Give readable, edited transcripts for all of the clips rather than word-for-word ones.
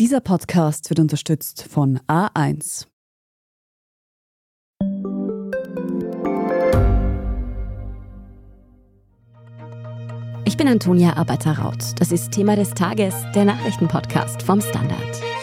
Dieser Podcast wird unterstützt von A1. Ich bin Antonia Arbeiter-Raut. Das ist Thema des Tages, der Nachrichtenpodcast vom Standard.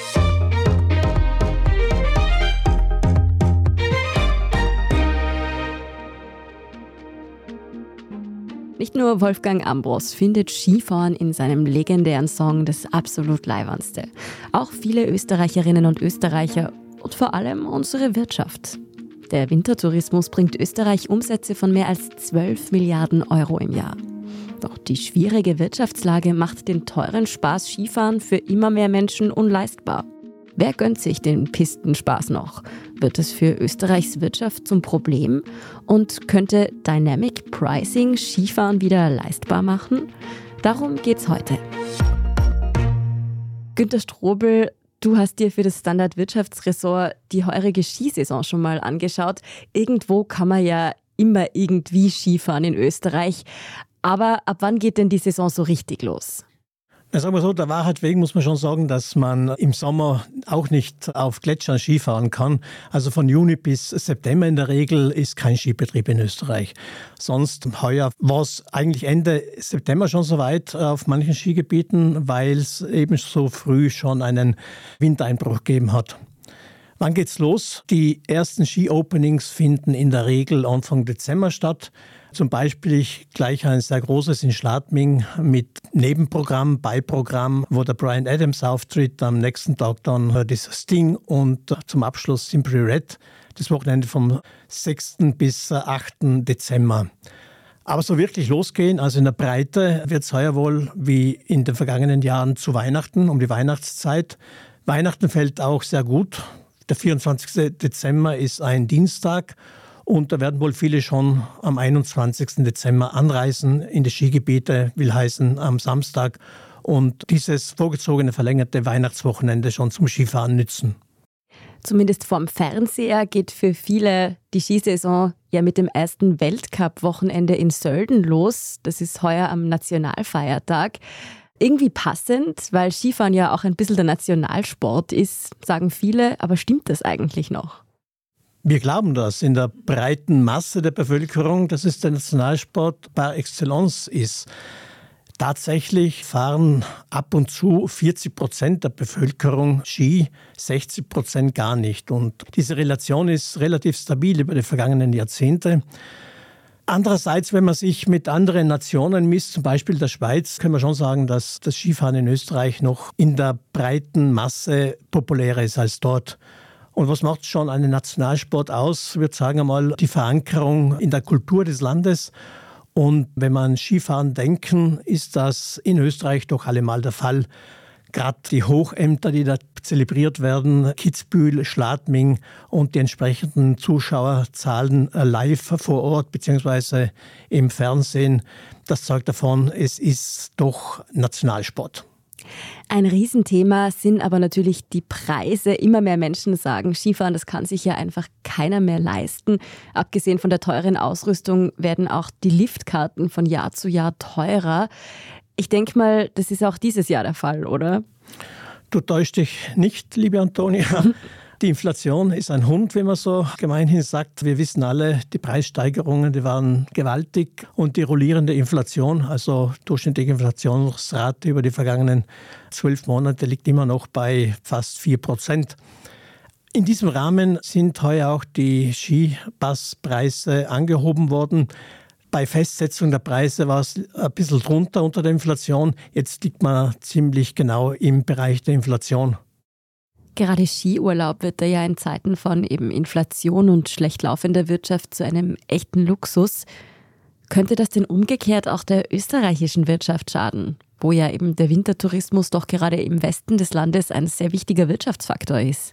Nicht nur Wolfgang Ambros findet Skifahren in seinem legendären Song das absolut Leiwandste. Auch viele Österreicherinnen und Österreicher und vor allem unsere Wirtschaft. Der Wintertourismus bringt Österreich Umsätze von mehr als 12 Milliarden Euro im Jahr. Doch die schwierige Wirtschaftslage macht den teuren Spaß Skifahren für immer mehr Menschen unleistbar. Wer gönnt sich den Pistenspaß noch? Wird es für Österreichs Wirtschaft zum Problem? Und könnte Dynamic Pricing Skifahren wieder leistbar machen? Darum geht's heute. Günter Strobl, du hast dir für das Standard-Wirtschaftsressort die heurige Skisaison schon mal angeschaut. Irgendwo kann man ja immer irgendwie Skifahren in Österreich. Aber ab wann geht denn die Saison so richtig los? Sagen wir so, der Wahrheit wegen muss man schon sagen, dass man im Sommer auch nicht auf Gletschern Skifahren kann. Also von Juni bis September in der Regel ist kein Skibetrieb in Österreich. Sonst heuer war es eigentlich Ende September schon soweit auf manchen Skigebieten, weil es eben so früh schon einen Wintereinbruch gegeben hat. Wann geht's los? Die ersten Ski-Openings finden in der Regel Anfang Dezember statt. Zum Beispiel gleich ein sehr großes in Schladming mit Nebenprogramm, Beiprogramm, wo der Bryan Adams auftritt. Am nächsten Tag dann das Sting und zum Abschluss Simply Red. Das Wochenende vom 6. bis 8. Dezember. Aber so wirklich losgehen, also in der Breite, wird es heuer wohl wie in den vergangenen Jahren zu Weihnachten, um die Weihnachtszeit. Weihnachten fällt auch sehr gut. Der 24. Dezember ist ein Dienstag. Und da werden wohl viele schon am 21. Dezember anreisen in die Skigebiete, will heißen am Samstag, und dieses vorgezogene verlängerte Weihnachtswochenende schon zum Skifahren nützen. Zumindest vorm Fernseher geht für viele die Skisaison ja mit dem ersten Weltcup-Wochenende in Sölden los. Das ist heuer am Nationalfeiertag. Irgendwie passend, weil Skifahren ja auch ein bisschen der Nationalsport ist, sagen viele. Aber stimmt das eigentlich noch? Wir glauben das in der breiten Masse der Bevölkerung, dass es der Nationalsport par excellence ist. Tatsächlich fahren ab und zu 40% der Bevölkerung Ski, 60% gar nicht. Und diese Relation ist relativ stabil über die vergangenen Jahrzehnte. Andererseits, wenn man sich mit anderen Nationen misst, zum Beispiel der Schweiz, können wir schon sagen, dass das Skifahren in Österreich noch in der breiten Masse populärer ist als dort. Und was macht schon einen Nationalsport aus? Ich würde sagen einmal die Verankerung in der Kultur des Landes. Und wenn man an Skifahren denken, ist das in Österreich doch allemal der Fall. Gerade die Hochämter, die da zelebriert werden, Kitzbühel, Schladming und die entsprechenden Zuschauerzahlen live vor Ort bzw. im Fernsehen, das zeugt davon, es ist doch Nationalsport. Ein Riesenthema sind aber natürlich die Preise. Immer mehr Menschen sagen, Skifahren, das kann sich ja einfach keiner mehr leisten. Abgesehen von der teuren Ausrüstung werden auch die Liftkarten von Jahr zu Jahr teurer. Ich denke mal, das ist auch dieses Jahr der Fall, oder? Du täuschst dich nicht, liebe Antonia. Die Inflation ist ein Hund, wie man so gemeinhin sagt. Wir wissen alle, die Preissteigerungen, die waren gewaltig. Und die rollierende Inflation, also durchschnittliche Inflationsrate über die vergangenen 12 Monate, liegt immer noch bei fast 4%. In diesem Rahmen sind heuer auch die Skipasspreise angehoben worden. Bei Festsetzung der Preise war es ein bisschen drunter unter der Inflation. Jetzt liegt man ziemlich genau im Bereich der Inflation. Gerade Skiurlaub wird ja in Zeiten von eben Inflation und schlecht laufender Wirtschaft zu einem echten Luxus. Könnte das denn umgekehrt auch der österreichischen Wirtschaft schaden, wo ja eben der Wintertourismus doch gerade im Westen des Landes ein sehr wichtiger Wirtschaftsfaktor ist?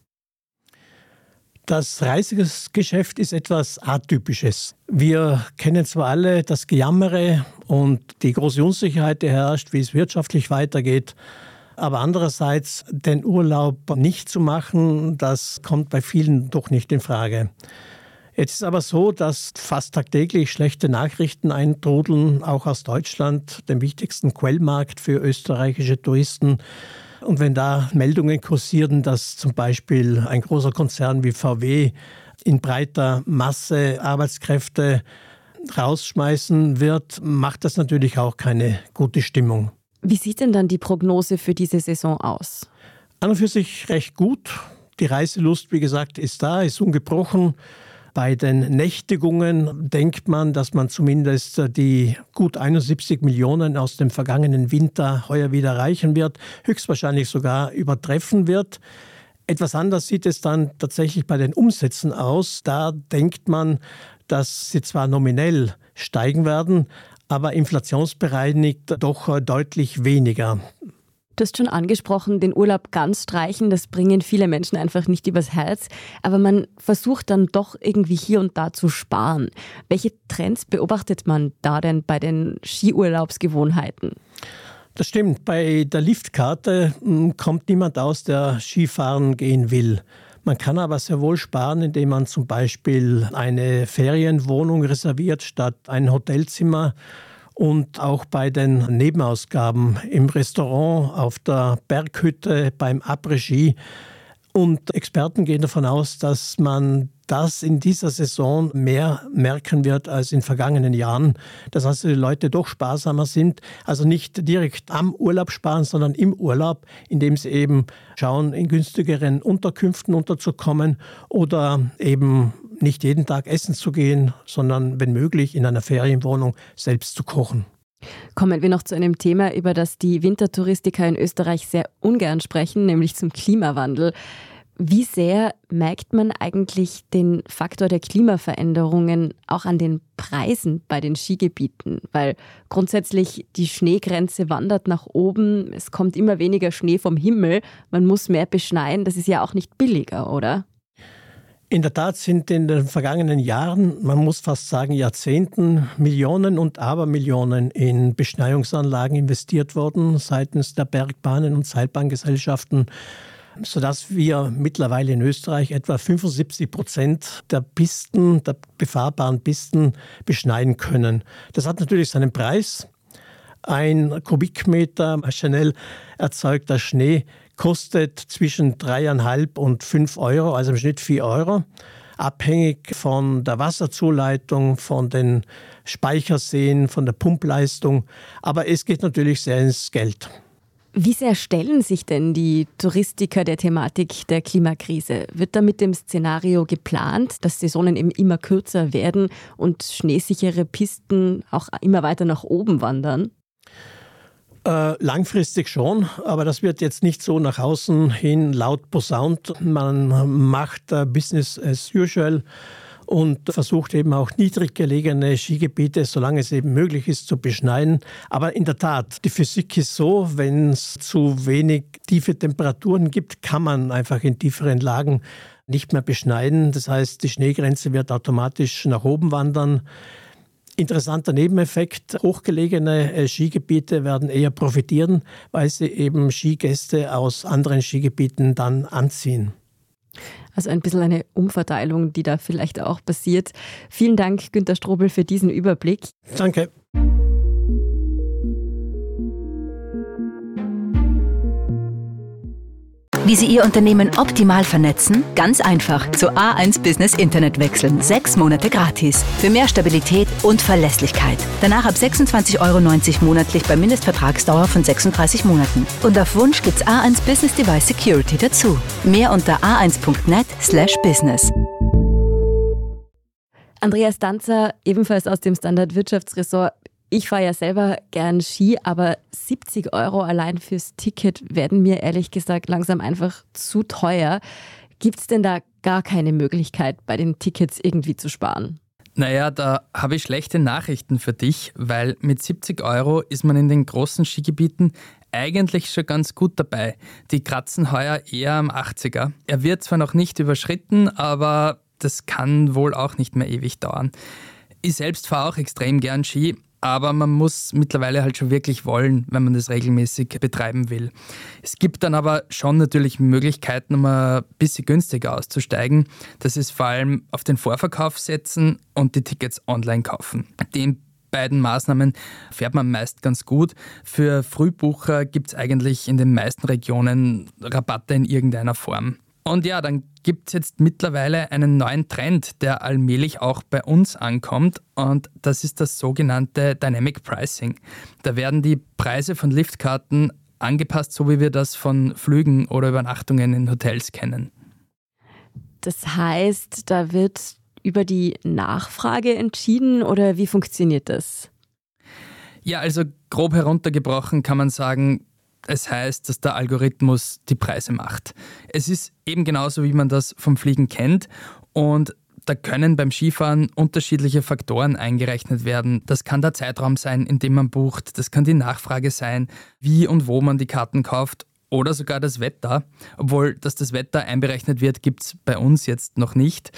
Das Reisegeschäft ist etwas Atypisches. Wir kennen zwar alle das Gejammere und die große Unsicherheit, die herrscht, wie es wirtschaftlich weitergeht. Aber andererseits den Urlaub nicht zu machen, das kommt bei vielen doch nicht in Frage. Jetzt ist aber so, dass fast tagtäglich schlechte Nachrichten eintrudeln, auch aus Deutschland, dem wichtigsten Quellmarkt für österreichische Touristen. Und wenn da Meldungen kursieren, dass zum Beispiel ein großer Konzern wie VW in breiter Masse Arbeitskräfte rausschmeißen wird, macht das natürlich auch keine gute Stimmung. Wie sieht denn dann die Prognose für diese Saison aus? An und für sich recht gut. Die Reiselust, wie gesagt, ist da, ist ungebrochen. Bei den Nächtigungen denkt man, dass man zumindest die gut 71 Millionen aus dem vergangenen Winter heuer wieder erreichen wird, höchstwahrscheinlich sogar übertreffen wird. Etwas anders sieht es dann tatsächlich bei den Umsätzen aus. Da denkt man, dass sie zwar nominell steigen werden, aber inflationsbereinigt doch deutlich weniger. Du hast schon angesprochen, den Urlaub ganz streichen, das bringen viele Menschen einfach nicht übers Herz. Aber man versucht dann doch irgendwie hier und da zu sparen. Welche Trends beobachtet man da denn bei den Skiurlaubsgewohnheiten? Das stimmt. Bei der Liftkarte kommt niemand aus, der Skifahren gehen will. Man kann aber sehr wohl sparen, indem man zum Beispiel eine Ferienwohnung reserviert statt ein Hotelzimmer. Und auch bei den Nebenausgaben im Restaurant, auf der Berghütte, beim Après-Ski. Und Experten gehen davon aus, dass man das in dieser Saison mehr merken wird als in vergangenen Jahren. Dass also die Leute doch sparsamer sind. Also nicht direkt am Urlaub sparen, sondern im Urlaub, indem sie eben schauen, in günstigeren Unterkünften unterzukommen oder eben nicht jeden Tag essen zu gehen, sondern wenn möglich in einer Ferienwohnung selbst zu kochen. Kommen wir noch zu einem Thema, über das die Wintertouristiker in Österreich sehr ungern sprechen, nämlich zum Klimawandel. Wie sehr merkt man eigentlich den Faktor der Klimaveränderungen auch an den Preisen bei den Skigebieten? Weil grundsätzlich die Schneegrenze wandert nach oben, es kommt immer weniger Schnee vom Himmel, man muss mehr beschneien, das ist ja auch nicht billiger, oder? In der Tat sind in den vergangenen Jahren, man muss fast sagen Jahrzehnten, Millionen und Abermillionen in Beschneiungsanlagen investiert worden seitens der Bergbahnen und Seilbahngesellschaften, sodass wir mittlerweile in Österreich etwa 75% der Pisten, der befahrbaren Pisten beschneien können. Das hat natürlich seinen Preis. Ein Kubikmeter maschinell erzeugter Schnee kostet zwischen 3,5 und 5 Euro, also im Schnitt 4 Euro. Abhängig von der Wasserzuleitung, von den Speicherseen, von der Pumpleistung. Aber es geht natürlich sehr ins Geld. Wie sehr stellen sich denn die Touristiker der Thematik der Klimakrise? Wird da mit dem Szenario geplant, dass Saisonen eben immer kürzer werden und schneesichere Pisten auch immer weiter nach oben wandern? Langfristig schon, aber das wird jetzt nicht so nach außen hin laut posaunt. Man macht Business as usual und versucht eben auch niedrig gelegene Skigebiete, solange es eben möglich ist, zu beschneien. Aber in der Tat, die Physik ist so, wenn es zu wenig tiefe Temperaturen gibt, kann man einfach in tieferen Lagen nicht mehr beschneiden. Das heißt, die Schneegrenze wird automatisch nach oben wandern. Interessanter Nebeneffekt, hochgelegene Skigebiete werden eher profitieren, weil sie eben Skigäste aus anderen Skigebieten dann anziehen. Also ein bisschen eine Umverteilung, die da vielleicht auch passiert. Vielen Dank, Günter Strobel, für diesen Überblick. Danke. Wie Sie Ihr Unternehmen optimal vernetzen? Ganz einfach. Zu A1 Business Internet wechseln. 6 Monate gratis. Für mehr Stabilität und Verlässlichkeit. Danach ab 26,90 € monatlich bei Mindestvertragsdauer von 36 Monaten. Und auf Wunsch gibt's A1 Business Device Security dazu. Mehr unter a1.net/business. Andreas Danzer, ebenfalls aus dem Standard-Wirtschaftsressort. Ich fahre ja selber gern Ski, aber 70 € allein fürs Ticket werden mir ehrlich gesagt langsam einfach zu teuer. Gibt es denn da gar keine Möglichkeit, bei den Tickets irgendwie zu sparen? Naja, da habe ich schlechte Nachrichten für dich, weil mit 70 € ist man in den großen Skigebieten eigentlich schon ganz gut dabei. Die kratzen heuer eher am 80er. Er wird zwar noch nicht überschritten, aber das kann wohl auch nicht mehr ewig dauern. Ich selbst fahre auch extrem gern Ski, aber man muss mittlerweile halt schon wirklich wollen, wenn man das regelmäßig betreiben will. Es gibt dann aber schon natürlich Möglichkeiten, um ein bisschen günstiger auszusteigen. Das ist vor allem auf den Vorverkauf setzen und die Tickets online kaufen. Den beiden Maßnahmen fährt man meist ganz gut. Für Frühbucher gibt es eigentlich in den meisten Regionen Rabatte in irgendeiner Form. Und ja, dann gibt es jetzt mittlerweile einen neuen Trend, der allmählich auch bei uns ankommt, und das ist das sogenannte Dynamic Pricing. Da werden die Preise von Liftkarten angepasst, so wie wir das von Flügen oder Übernachtungen in Hotels kennen. Das heißt, da wird über die Nachfrage entschieden oder wie funktioniert das? Ja, also grob heruntergebrochen kann man sagen, es heißt, dass der Algorithmus die Preise macht. Es ist eben genauso, wie man das vom Fliegen kennt, und da können beim Skifahren unterschiedliche Faktoren eingerechnet werden. Das kann der Zeitraum sein, in dem man bucht, das kann die Nachfrage sein, wie und wo man die Karten kauft oder sogar das Wetter. Obwohl, dass das Wetter einberechnet wird, gibt es bei uns jetzt noch nicht.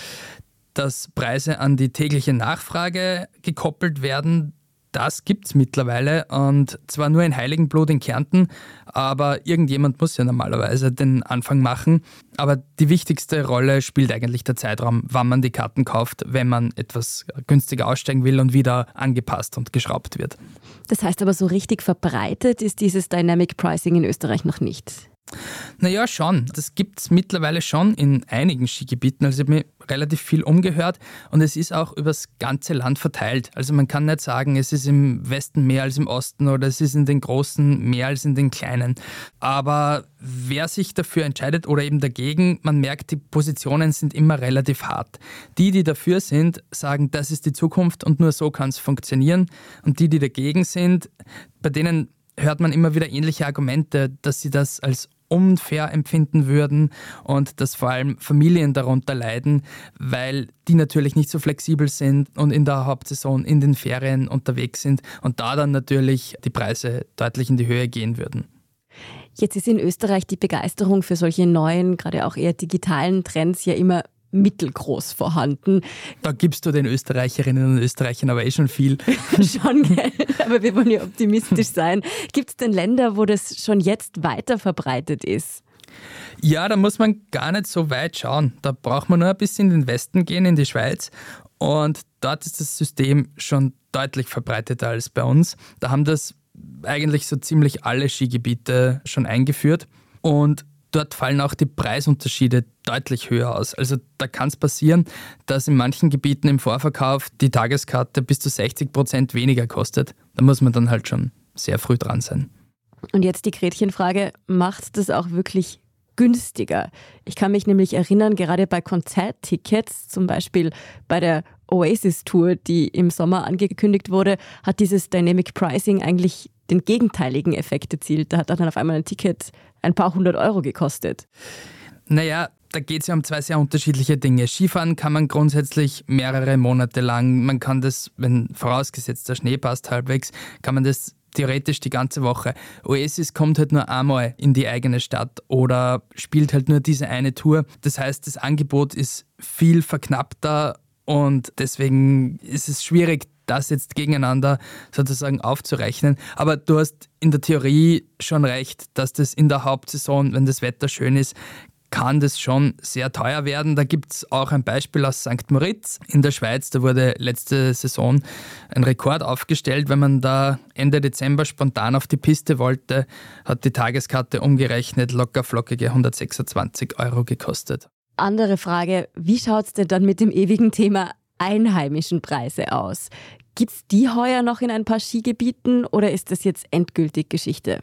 Dass Preise an die tägliche Nachfrage gekoppelt werden, das gibt es mittlerweile, und zwar nur in Heiligenblut in Kärnten, aber irgendjemand muss ja normalerweise den Anfang machen. Aber die wichtigste Rolle spielt eigentlich der Zeitraum, wann man die Karten kauft, wenn man etwas günstiger aussteigen will und wieder angepasst und geschraubt wird. Das heißt aber, so richtig verbreitet ist dieses Dynamic Pricing in Österreich noch nicht. Naja, schon. Das gibt es mittlerweile schon in einigen Skigebieten. Also ich habe mir relativ viel umgehört, und es ist auch übers ganze Land verteilt. Also man kann nicht sagen, es ist im Westen mehr als im Osten oder es ist in den großen mehr als in den kleinen. Aber wer sich dafür entscheidet oder eben dagegen, man merkt, die Positionen sind immer relativ hart. Die dafür sind, sagen, das ist die Zukunft und nur so kann es funktionieren. Und die dagegen sind, bei denen hört man immer wieder ähnliche Argumente, dass sie das als unfair empfinden würden und dass vor allem Familien darunter leiden, weil die natürlich nicht so flexibel sind und in der Hauptsaison in den Ferien unterwegs sind und da dann natürlich die Preise deutlich in die Höhe gehen würden. Jetzt ist in Österreich die Begeisterung für solche neuen, gerade auch eher digitalen Trends ja immer mittelgroß vorhanden. Da gibst du den Österreicherinnen und Österreichern aber schon viel. Schon, gell? Aber wir wollen ja optimistisch sein. Gibt es denn Länder, wo das schon jetzt weiter verbreitet ist? Ja, da muss man gar nicht so weit schauen. Da braucht man nur ein bisschen in den Westen gehen, in die Schweiz. Und dort ist das System schon deutlich verbreiteter als bei uns. Da haben das eigentlich so ziemlich alle Skigebiete schon eingeführt. Und dort fallen auch die Preisunterschiede deutlich höher aus. Also da kann es passieren, dass in manchen Gebieten im Vorverkauf die Tageskarte bis zu 60% weniger kostet. Da muss man dann halt schon sehr früh dran sein. Und jetzt die Gretchenfrage, macht das auch wirklich günstiger? Ich kann mich nämlich erinnern, gerade bei Konzerttickets, zum Beispiel bei der Oasis-Tour, die im Sommer angekündigt wurde, hat dieses Dynamic Pricing eigentlich den gegenteiligen Effekt erzielt. Da hat dann auf einmal ein Ticket ein paar 100 Euro gekostet. Naja, da geht es ja um zwei sehr unterschiedliche Dinge. Skifahren kann man grundsätzlich mehrere Monate lang. Man kann das, wenn vorausgesetzt der Schnee passt halbwegs, kann man das theoretisch die ganze Woche. Oasis kommt halt nur einmal in die eigene Stadt oder spielt halt nur diese eine Tour. Das heißt, das Angebot ist viel verknappter und deswegen ist es schwierig, das jetzt gegeneinander sozusagen aufzurechnen. Aber du hast in der Theorie schon recht, dass das in der Hauptsaison, wenn das Wetter schön ist, kann das schon sehr teuer werden. Da gibt es auch ein Beispiel aus St. Moritz in der Schweiz. Da wurde letzte Saison ein Rekord aufgestellt. Wenn man da Ende Dezember spontan auf die Piste wollte, hat die Tageskarte umgerechnet locker flockige 126 Euro gekostet. Andere Frage, wie schaut es denn dann mit dem ewigen Thema einheimischen Preise aus? Gibt es die heuer noch in ein paar Skigebieten oder ist das jetzt endgültig Geschichte?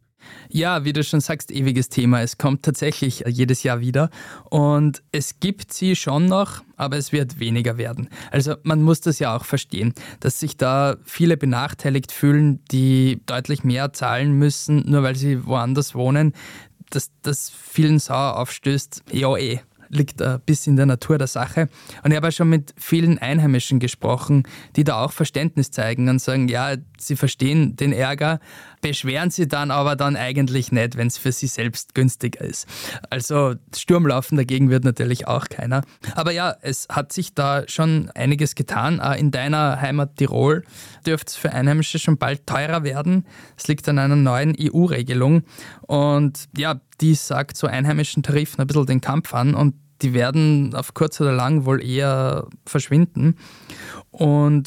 Ja, wie du schon sagst, ewiges Thema. Es kommt tatsächlich jedes Jahr wieder und es gibt sie schon noch, aber es wird weniger werden. Also man muss das ja auch verstehen, dass sich da viele benachteiligt fühlen, die deutlich mehr zahlen müssen, nur weil sie woanders wohnen, dass das vielen sauer aufstößt. Ja, liegt ein bisschen in der Natur der Sache. Und ich habe auch schon mit vielen Einheimischen gesprochen, die da auch Verständnis zeigen und sagen, ja, sie verstehen den Ärger, beschweren sie dann aber dann eigentlich nicht, wenn es für sie selbst günstiger ist. Also Sturmlaufen dagegen wird natürlich auch keiner. Aber ja, es hat sich da schon einiges getan. Auch in deiner Heimat Tirol dürfte es für Einheimische schon bald teurer werden. Es liegt an einer neuen EU-Regelung. Und ja, die sagt so einheimischen Tarifen ein bisschen den Kampf an und die werden auf kurz oder lang wohl eher verschwinden. Und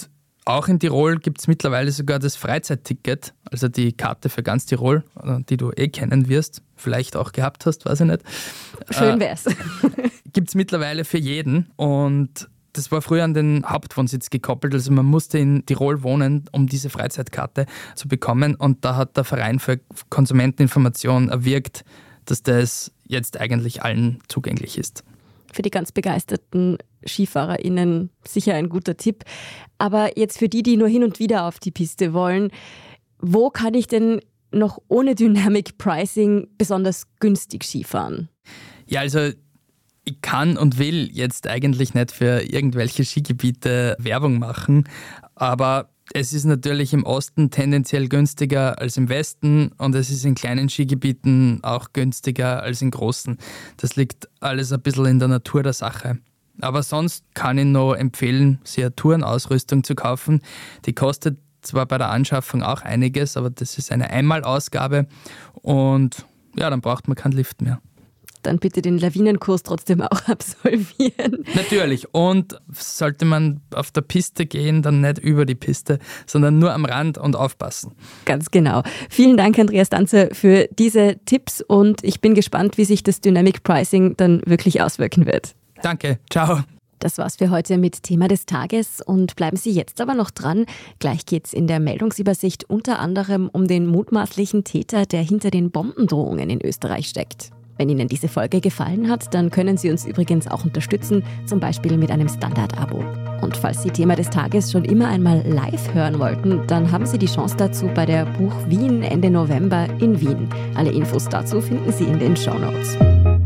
Auch in Tirol gibt es mittlerweile sogar das Freizeitticket, also die Karte für ganz Tirol, die du kennen wirst, vielleicht auch gehabt hast, weiß ich nicht. Schön wär's. Gibt es mittlerweile für jeden und das war früher an den Hauptwohnsitz gekoppelt, also man musste in Tirol wohnen, um diese Freizeitkarte zu bekommen und da hat der Verein für Konsumenteninformation erwirkt, dass das jetzt eigentlich allen zugänglich ist. Für die ganz begeisterten SkifahrerInnen sicher ein guter Tipp. Aber jetzt für die nur hin und wieder auf die Piste wollen, wo kann ich denn noch ohne Dynamic Pricing besonders günstig Skifahren? Ja, also ich kann und will jetzt eigentlich nicht für irgendwelche Skigebiete Werbung machen, aber es ist natürlich im Osten tendenziell günstiger als im Westen und es ist in kleinen Skigebieten auch günstiger als in großen. Das liegt alles ein bisschen in der Natur der Sache. Aber sonst kann ich noch empfehlen, sich eine Tourenausrüstung zu kaufen. Die kostet zwar bei der Anschaffung auch einiges, aber das ist eine Einmalausgabe und ja, dann braucht man keinen Lift mehr. Dann bitte den Lawinenkurs trotzdem auch absolvieren. Natürlich. Und sollte man auf der Piste gehen, dann nicht über die Piste, sondern nur am Rand und aufpassen. Ganz genau. Vielen Dank, Andreas Danzer, für diese Tipps und ich bin gespannt, wie sich das Dynamic Pricing dann wirklich auswirken wird. Danke. Ciao. Das war's für heute mit Thema des Tages und bleiben Sie jetzt aber noch dran. Gleich geht's in der Meldungsübersicht unter anderem um den mutmaßlichen Täter, der hinter den Bombendrohungen in Österreich steckt. Wenn Ihnen diese Folge gefallen hat, dann können Sie uns übrigens auch unterstützen, zum Beispiel mit einem Standard-Abo. Und falls Sie Thema des Tages schon immer einmal live hören wollten, dann haben Sie die Chance dazu bei der Buch Wien Ende November in Wien. Alle Infos dazu finden Sie in den Shownotes.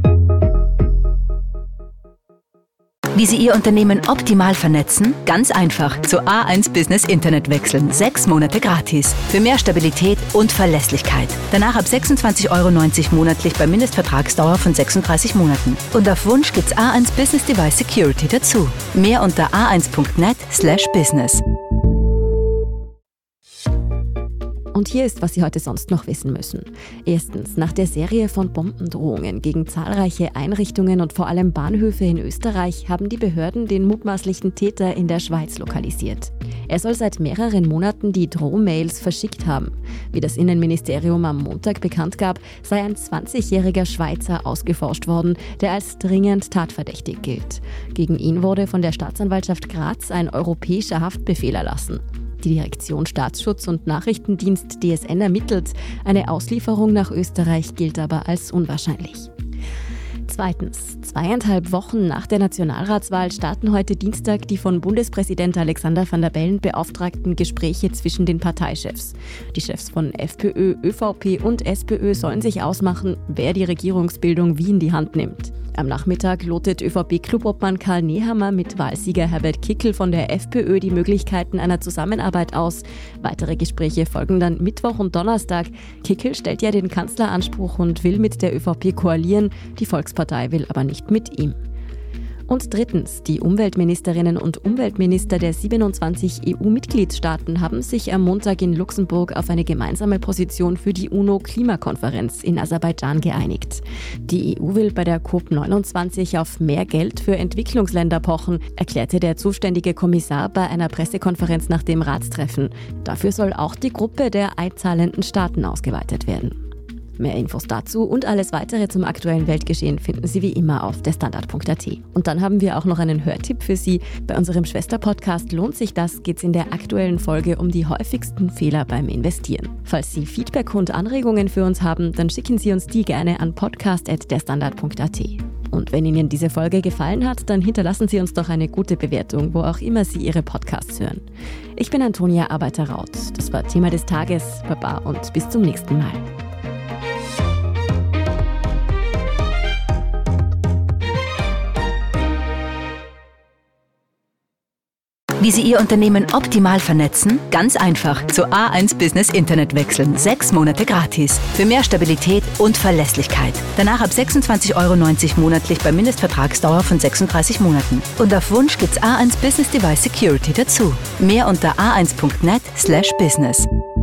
Wie Sie Ihr Unternehmen optimal vernetzen? Ganz einfach. Zu A1 Business Internet wechseln. 6 Monate gratis. Für mehr Stabilität und Verlässlichkeit. Danach ab 26,90 € monatlich bei Mindestvertragsdauer von 36 Monaten. Und auf Wunsch gibt's A1 Business Device Security dazu. Mehr unter a1.net/business. Und hier ist, was Sie heute sonst noch wissen müssen. Erstens, nach der Serie von Bombendrohungen gegen zahlreiche Einrichtungen und vor allem Bahnhöfe in Österreich haben die Behörden den mutmaßlichen Täter in der Schweiz lokalisiert. Er soll seit mehreren Monaten die Drohmails verschickt haben. Wie das Innenministerium am Montag bekannt gab, sei ein 20-jähriger Schweizer ausgeforscht worden, der als dringend tatverdächtig gilt. Gegen ihn wurde von der Staatsanwaltschaft Graz ein europäischer Haftbefehl erlassen. Die Direktion Staatsschutz und Nachrichtendienst DSN ermittelt. Eine Auslieferung nach Österreich gilt aber als unwahrscheinlich. Zweitens, 2,5 Wochen nach der Nationalratswahl starten heute Dienstag die von Bundespräsident Alexander Van der Bellen beauftragten Gespräche zwischen den Parteichefs. Die Chefs von FPÖ, ÖVP und SPÖ sollen sich ausmachen, wer die Regierungsbildung wie in die Hand nimmt. Am Nachmittag lotet ÖVP-Clubobmann Karl Nehammer mit Wahlsieger Herbert Kickl von der FPÖ die Möglichkeiten einer Zusammenarbeit aus. Weitere Gespräche folgen dann Mittwoch und Donnerstag. Kickl stellt ja den Kanzleranspruch und will mit der ÖVP koalieren. Die Volkspartei will aber nicht mit ihm. Und drittens, die Umweltministerinnen und Umweltminister der 27 EU-Mitgliedstaaten haben sich am Montag in Luxemburg auf eine gemeinsame Position für die UNO-Klimakonferenz in Aserbaidschan geeinigt. Die EU will bei der COP29 auf mehr Geld für Entwicklungsländer pochen, erklärte der zuständige Kommissar bei einer Pressekonferenz nach dem Ratstreffen. Dafür soll auch die Gruppe der einzahlenden Staaten ausgeweitet werden. Mehr Infos dazu und alles weitere zum aktuellen Weltgeschehen finden Sie wie immer auf derstandard.at. Und dann haben wir auch noch einen Hörtipp für Sie. Bei unserem Schwesterpodcast Lohnt sich das geht's in der aktuellen Folge um die häufigsten Fehler beim Investieren. Falls Sie Feedback und Anregungen für uns haben, dann schicken Sie uns die gerne an podcast@derstandard.at. Und wenn Ihnen diese Folge gefallen hat, dann hinterlassen Sie uns doch eine gute Bewertung, wo auch immer Sie Ihre Podcasts hören. Ich bin Antonia Arbeiter-Raut. Das war Thema des Tages. Baba und bis zum nächsten Mal. Wie Sie Ihr Unternehmen optimal vernetzen? Ganz einfach. Zu A1 Business Internet wechseln. 6 Monate gratis. Für mehr Stabilität und Verlässlichkeit. Danach ab 26,90 € monatlich bei Mindestvertragsdauer von 36 Monaten. Und auf Wunsch gibt's A1 Business Device Security dazu. Mehr unter a1.net/business.